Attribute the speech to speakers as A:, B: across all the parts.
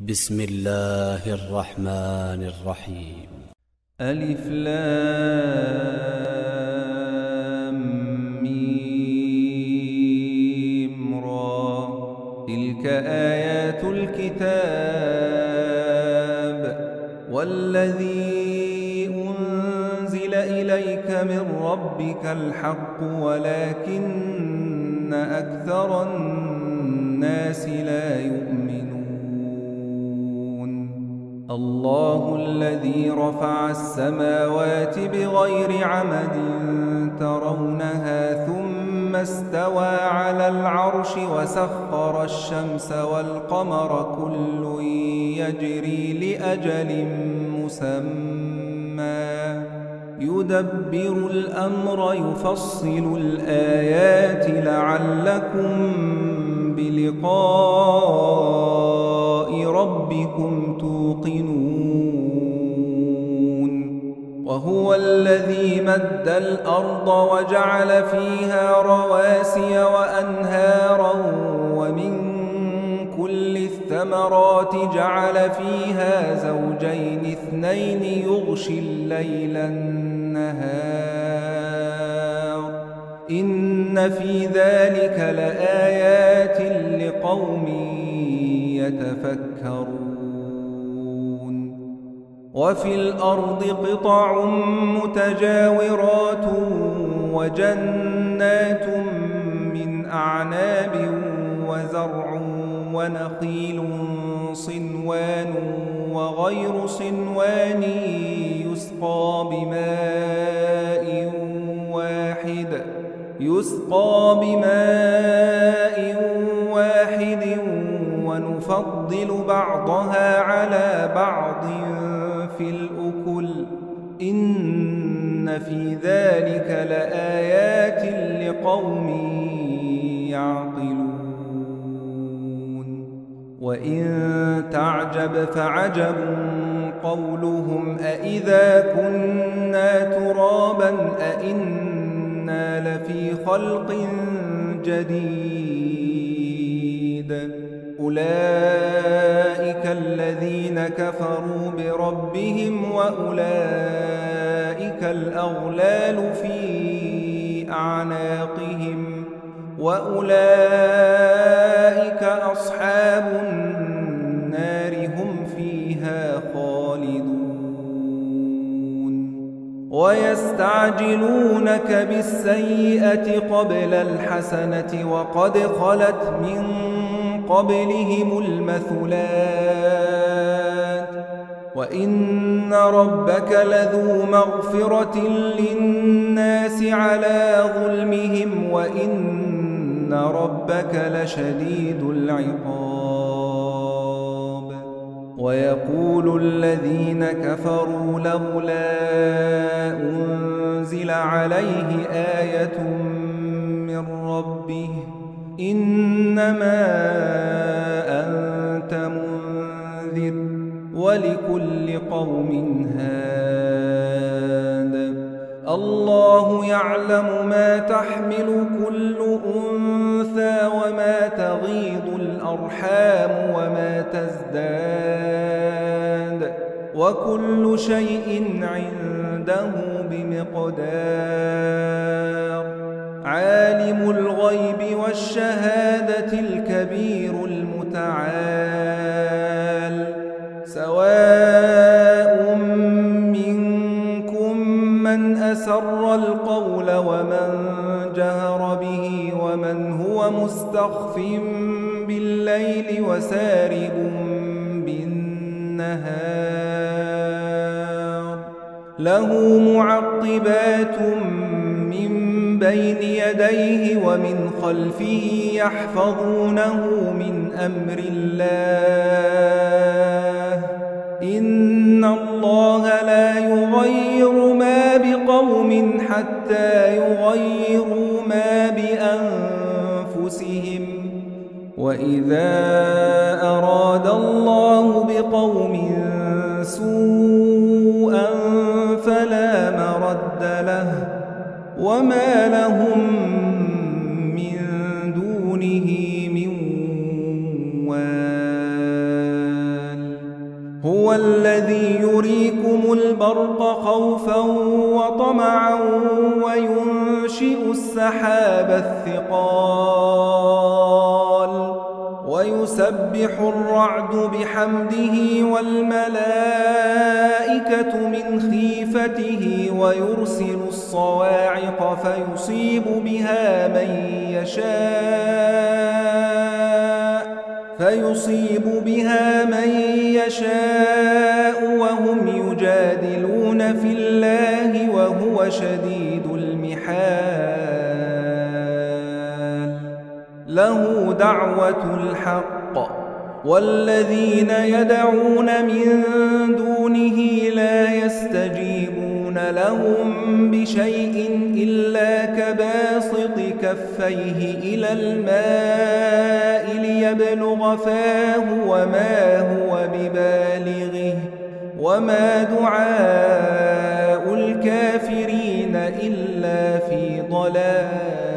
A: بسم الله الرحمن الرحيم.
B: ألف لام ميم را. تلك آيات الكتاب والذي أنزل إليك من ربك الحق ولكن أكثر الناس لا يؤمنون. الله الذي رفع السماوات بغير عمد ترونها ثم استوى على العرش وسخر الشمس والقمر كل يجري لأجل مسمى يدبر الأمر يفصل الآيات لعلكم بلقاء ربكم توقنون. وهو الذي مد الأرض وجعل فيها رواسي وأنهارا ومن كل الثمرات جعل فيها زوجين اثنين يغشي الليل النهار إن في ذلك لآيات لقوم يتفكرون. وفي الأرض قطع متجاورات وجنات من أعناب وزرع ونخيل صنوان وغير صنوان يسقى بماء واحد ونفضل بعضها على بعض في الأكل إن في ذلك لآيات لقوم يعقلون. وإن تعجب فعجب قولهم أإذا كنا ترابا أإنا لفي خلق جديد أولئك الذين كفروا بربهم وأولئك الأغلال في أعناقهم وأولئك أصحاب النار هم فيها خالدون. ويستعجلونك بالسيئة قبل الحسنة وقد خلت من قبلهم المثلات وإن ربك لذو مغفرة للناس على ظلمهم وإن ربك لشديد العقاب. ويقول الذين كفروا لولا أنزل عليه آية من ربه إنما أنت منذر ولكل قوم هاد. الله يعلم ما تحمل كل أنثى وما تغيض الأرحام وما تزداد وكل شيء عنده بمقدار. عالم الغيب والشهادة الكبير المتعال سواء منكم من أسر القول ومن جهر به ومن هو مستخف بالليل وسارب بالنهار له معقبات من بين يديه ومن خلفه يحفظونه من أمر الله إن الله لا يغير ما بقوم حتى يغيروا ما بأنفسهم وإذا أراد الله بقوم سوءا فلا مرد له وما لهم من دونه من وال. هو الذي يريكم البرق خوفا وطمعا وينشئ السحاب الثقال ويسبح الرعد بحمده والملائكة من خيفته ويرسل الصواعق فيصيب بها من يشاء وهم يجادلون في الله وهو شديد المحال له دعوة الحق والذين يدعون من دونه لا يستجيبون لهم بشيء إلا كباسط كفيه إلى الماء ليبلغ فاه وما هو ببالغه وما دعاء الكافرين إلا في ضلال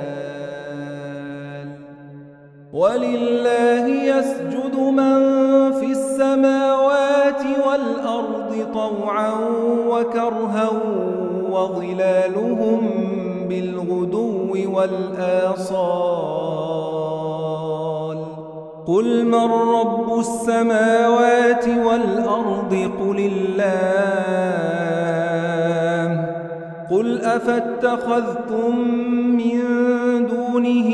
B: ولله يسجد من في السماوات والأرض طوعا وكرها وظلالهم بالغدو والآصال قل من رب السماوات والأرض قل الله قل أفاتخذتم من دونه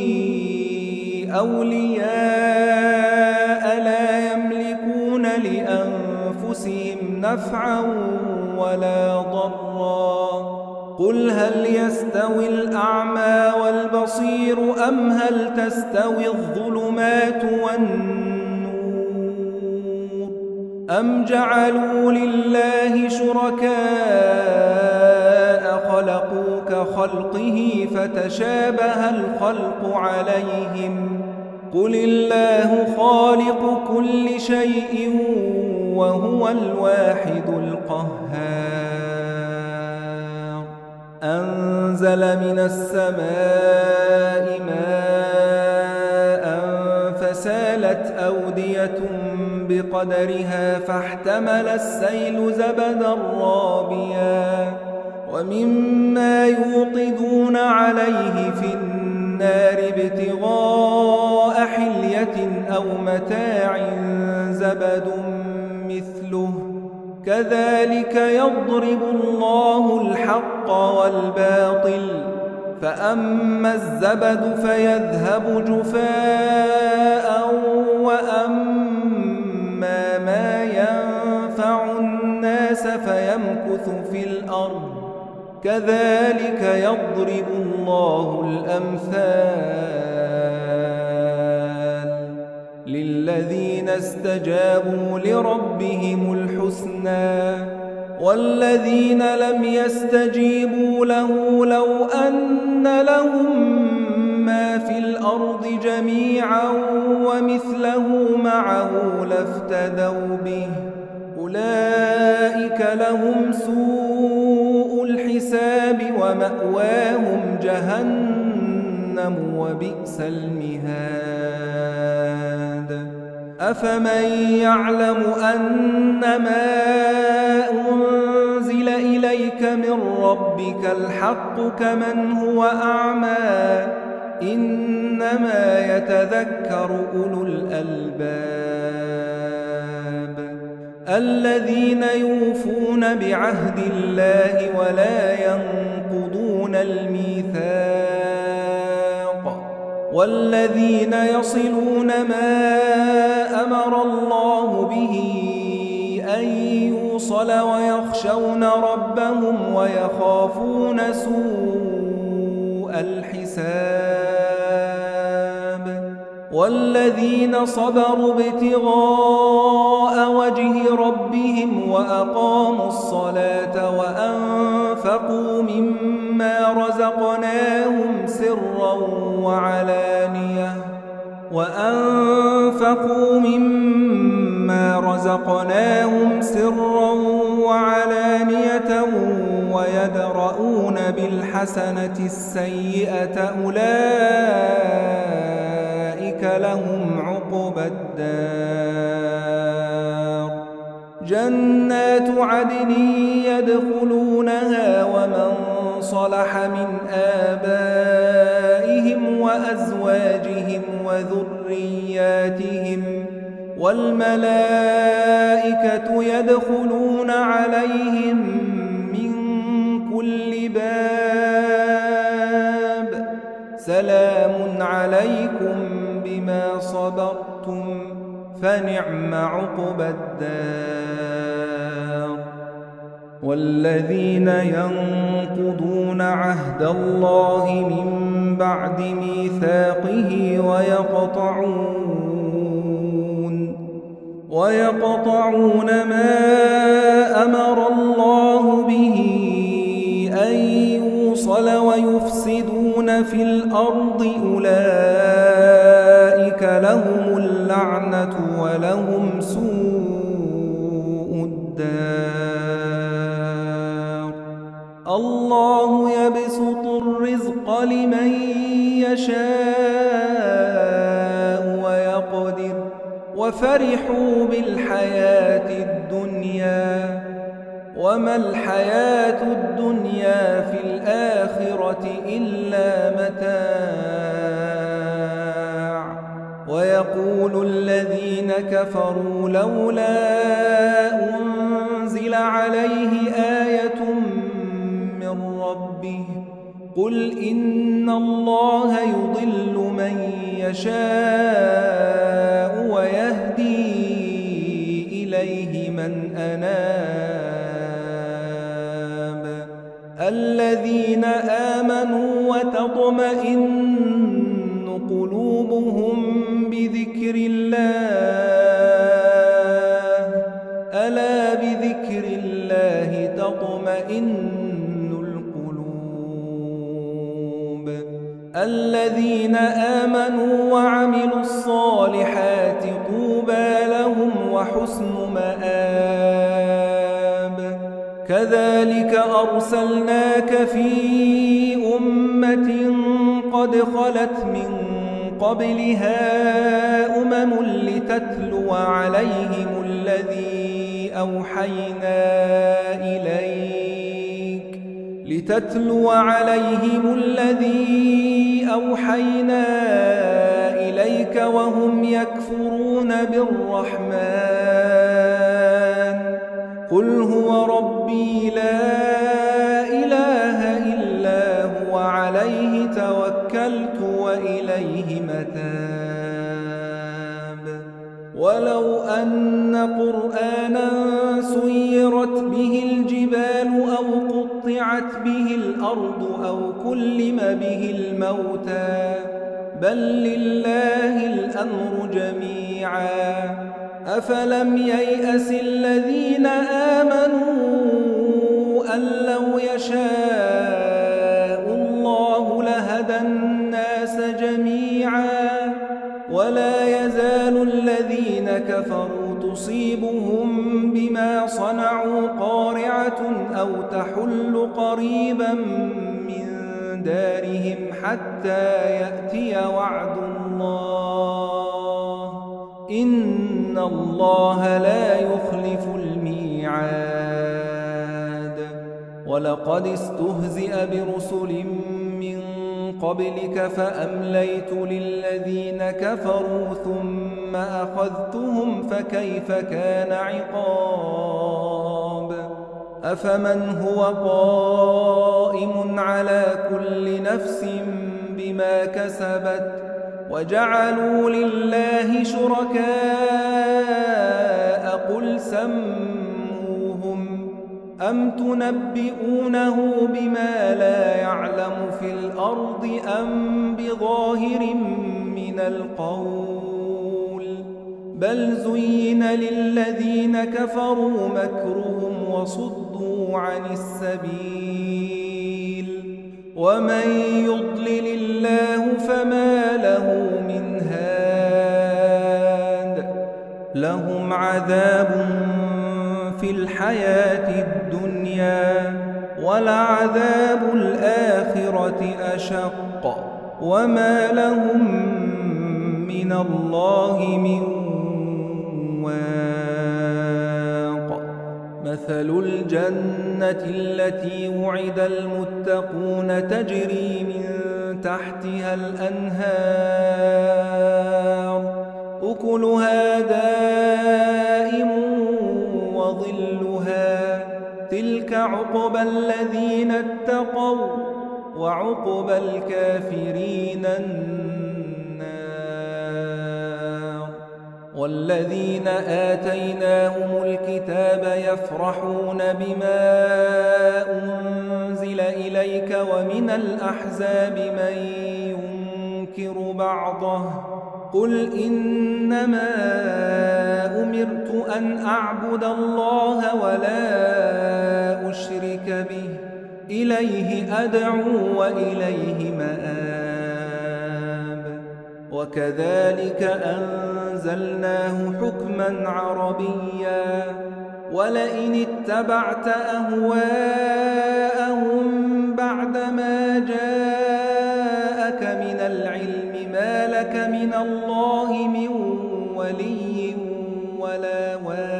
B: أولياء لا يملكون لأنفسهم نفعا ولا ضرا قل هل يستوي الأعمى والبصير أم هل تستوي الظلمات والنور أم جعلوا لله شركاء خلقوا كخلقه فتشابه الخلق عليهم قل الله خالق كل شيء وهو الواحد القهار أنزل من السماء ماء فسالت أودية بقدرها فاحتمل السيل زبدا رابيا ومما يوقدون عليه في النار ابتغاء حلية أو متاع زبد مثله كذلك يضرب الله الحق والباطل فأما الزبد فيذهب جفاء وأما ما ينفع الناس فيمكث في الأرض كذلك يضرب الله الأمثال للذين استجابوا لربهم الحسنى والذين لم يستجيبوا له لو أن لهم ما في الأرض جميعا ومثله معه لافتدوا به أولئك لهم سوء الحساب ومأواهم جهنم وبئس المهاد أفمن يعلم أنما أنزل إليك من ربك الحق كمن هو أعمى إنما يتذكر أولو الألباب الذين يوفون بعهد الله ولا ينقضون الميثاق والذين يصلون ما أمر الله به أن يوصل ويخشون ربهم ويخافون سوء الحساب والذين صبروا ابتغاء وجه ربهم وأقاموا الصلاة وأنفقوا مما رزقناهم سرا وعلانية ويدرؤون بالحسنة السيئة أولئك لهم عقبى الدار جنات عدن يدخلونها ومن صلح من آبائهم وأزواجهم وذرياتهم والملائكة يدخلون عليهم من كل باب سلام عليكم بما صبرتم فنعم عقبى الدار. والذين ينقضون عهد الله من بعد ميثاقه ويقطعون ما أمر الله به أن يوصل ويفسدون في الأرض أولئك لهم اللعنة ولهم سوء الدار. الله يبسط الرزق لمن يشاء ويقدر وفرحوا بالحياة الدنيا وما الحياة الدنيا في الآخرة إلا متاع. ويقول الذين كفروا لولا أنزل عليه آية من ربه قل إن الله يضل من يشاء ويهدي إليه من أناب. الذين آمنوا وتطمئن قلوبهم بذكر الله ألا بذكر الله تطمئن القلوب. الذين آمنوا وعملوا الصالحات طوبى لهم وحسن مآب. كذلك أرسلناك في أمة قد خلت من قبلها لتتلو عليهم الذي أوحينا إليك وهم يكفرون بالرحمن قل هو ربي لا إله إلا هو عليه توكلت وإليه متاب. ولو أن قرآنا سيرت به الجبال أو قطعت به الأرض أو كلم به الموتى بل لله الأمر جميعا أفلم ييأس الذين آمنوا أن لو يشاء الله لهدى الناس جميعا ولا يزال الذين كفروا تصيبهم بما صنعوا قارعة أو تحل قريبا من دارهم حتى يأتي وعد الله إن الله لا يخلف الميعاد. ولقد استهزئ برسل من قبلك فأمليت للذين كفروا ثم أخذتهم فكيف كان عقاب. أفمن هو قائم على كل نفس بما كسبت وجعلوا لله شركاء قل سموهم أم تنبئونه بما لا يعلم في الأرض أم بظاهر من القول بل زين للذين كفروا مكرهم وصدوا عن السبيل ومن يضلل الله فما له من هاد. لهم عذاب في الحياة الدنيا ولعذاب الآخرة أشق وما لهم من الله من واق. مثل الجنة التي وعد المتقون تجري من تحتها الأنهار أكلها دائم وظلها تلك عقبى الذين اتقوا وعقبى الكافرين النار. والذين آتيناهم الكتاب يفرحون بما أنزل إليك ومن الأحزاب من ينكر بعضه قل إنما أمرت أن أعبد الله ولا أشرك به إليه أدعو وإليه مآب. وكذلك أنزلناه حكما عربيا ولئن اتبعت أهواءهم بعدما جاءك من العلم ما لك من الله من ولي ولا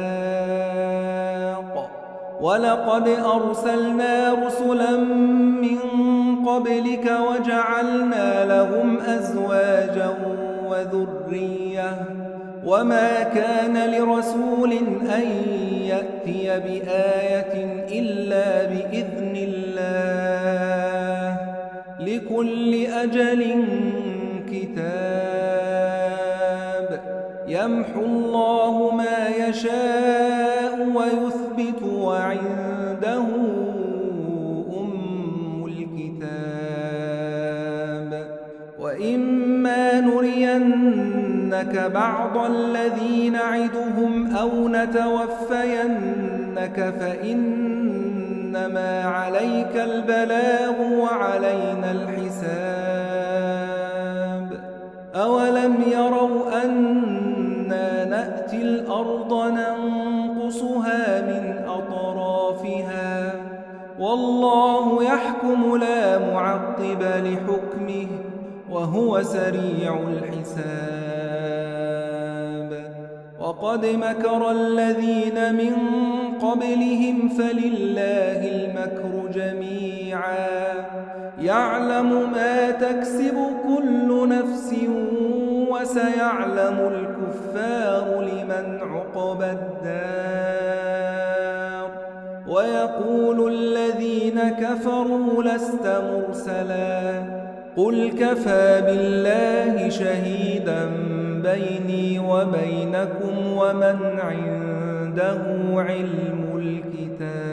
B: واق. ولقد أرسلنا رسلا من قبلك وجعلنا لهم أزواجا وذرية وما كان لرسول أن يأتي بآية إلا بإذن الله لكل أجل كتاب يمحو الله ما يشاء ويثبت وعنده أم الكتاب. وإما نرينك بعض الذي نعدهم أو نتوفينك فإنما عليك البلاغ وعلينا الحساب. أولم يروا أنا نأتي الأرض ننقصها من أطرافها والله يحكم لا معقب لحكمه وهو سريع الحساب. وقد مكر الذين من قبلهم فلله المكر جميعا يعلم ما تكسب كل نفس وسيعلم الكفار لمن عقبى الدار. ويقول الذين كفروا لست مرسلا قل كفى بالله شهيدا بيني وبينكم ومن عنده علم الكتاب.